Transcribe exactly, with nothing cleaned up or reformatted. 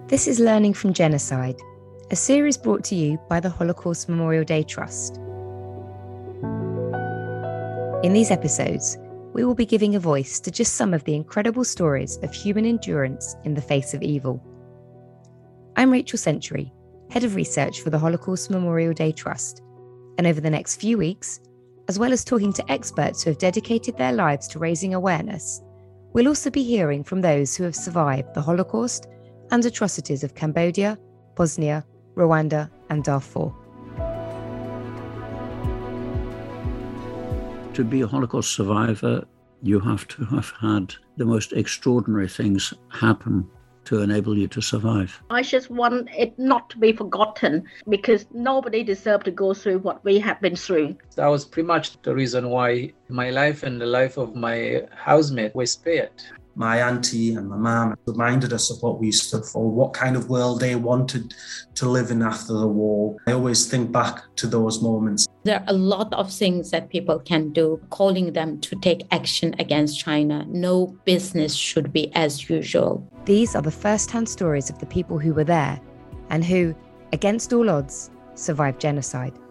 This is Learning from Genocide, a series brought to you by the Holocaust Memorial Day Trust. In these episodes, we will be giving a voice to just some of the incredible stories of human endurance in the face of evil. I'm Rachel Century, Head of Research for the Holocaust Memorial Day Trust, and over the next few weeks, as well as talking to experts who have dedicated their lives to raising awareness, we'll also be hearing from those who have survived the Holocaust and atrocities of Cambodia, Bosnia, Rwanda, and Darfur. To be a Holocaust survivor, you have to have had the most extraordinary things happen to enable you to survive. I just want it not to be forgotten because nobody deserves to go through what we have been through. That was pretty much the reason why my life and the life of my housemate was spared. My auntie and my mum reminded us of what we stood for, what kind of world they wanted to live in after the war. I always think back to those moments. There are a lot of things that people can do, calling them to take action against China. No business should be as usual. These are the first-hand stories of the people who were there and who, against all odds, survived genocide.